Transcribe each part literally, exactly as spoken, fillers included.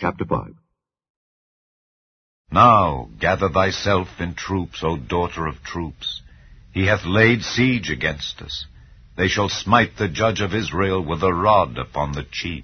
Chapter five. Now gather thyself in troops, O daughter of troops. He hath laid siege against us. They shall smite the judge of Israel with a rod upon the cheek.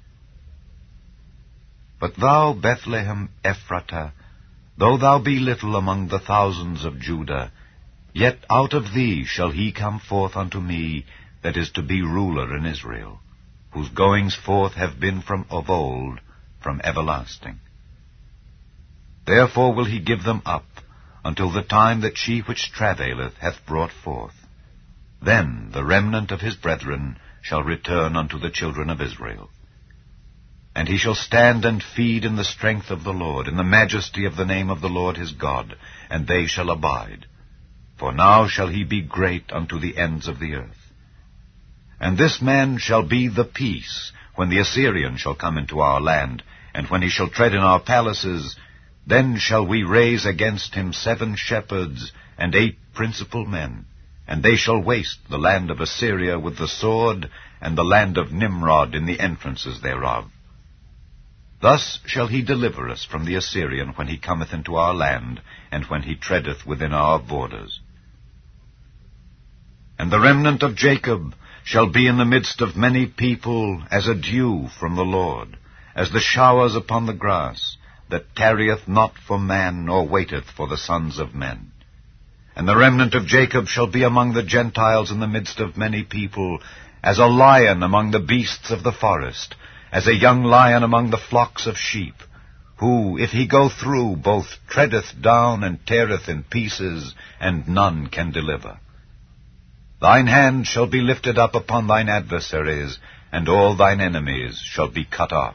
But thou, Bethlehem Ephratah, though thou be little among the thousands of Judah, yet out of thee shall he come forth unto me that is to be ruler in Israel, whose goings forth have been from of old, from everlasting. Therefore will he give them up, until the time that she which travaileth hath brought forth. Then the remnant of his brethren shall return unto the children of Israel. And he shall stand and feed in the strength of the Lord, in the majesty of the name of the Lord his God, and they shall abide. For now shall he be great unto the ends of the earth. And this man shall be the peace, when the Assyrian shall come into our land, and when he shall tread in our palaces. Then shall we raise against him seven shepherds and eight principal men, and they shall waste the land of Assyria with the sword, and the land of Nimrod in the entrances thereof. Thus shall he deliver us from the Assyrian when he cometh into our land, and when he treadeth within our borders. And the remnant of Jacob shall be in the midst of many people as a dew from the Lord, as the showers upon the grass, that tarrieth not for man, nor waiteth for the sons of men. And the remnant of Jacob shall be among the Gentiles in the midst of many people, as a lion among the beasts of the forest, as a young lion among the flocks of sheep, who, if he go through, both treadeth down and teareth in pieces, and none can deliver. Thine hand shall be lifted up upon thine adversaries, and all thine enemies shall be cut off.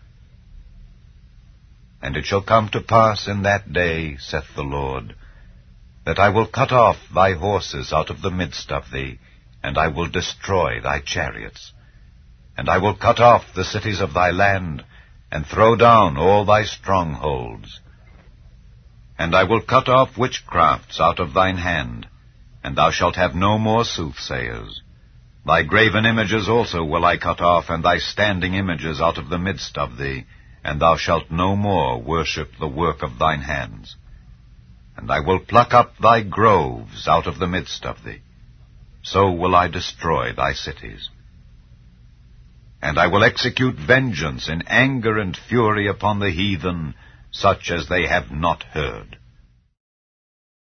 And it shall come to pass in that day, saith the Lord, that I will cut off thy horses out of the midst of thee, and I will destroy thy chariots. And I will cut off the cities of thy land, and throw down all thy strongholds. And I will cut off witchcrafts out of thine hand, and thou shalt have no more soothsayers. Thy graven images also will I cut off, and thy standing images out of the midst of thee, and thou shalt no more worship the work of thine hands. And I will pluck up thy groves out of the midst of thee. So will I destroy thy cities. And I will execute vengeance in anger and fury upon the heathen, such as they have not heard.